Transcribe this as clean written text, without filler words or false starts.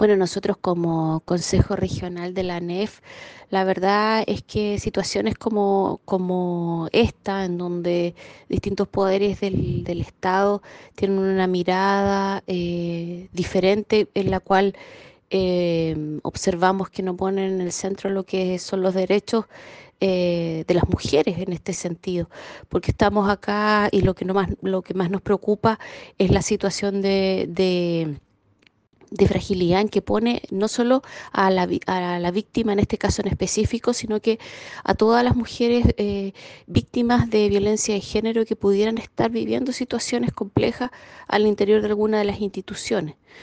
Bueno, nosotros como Consejo Regional de la ANEF, la verdad es que situaciones como esta, en donde distintos poderes del Estado tienen una mirada diferente, en la cual observamos que no ponen en el centro lo que son los derechos de las mujeres en este sentido, porque estamos acá y lo que más nos preocupa es la situación de fragilidad en que pone no solo a la víctima en este caso en específico, sino que a todas las mujeres víctimas de violencia de género que pudieran estar viviendo situaciones complejas al interior de alguna de las instituciones.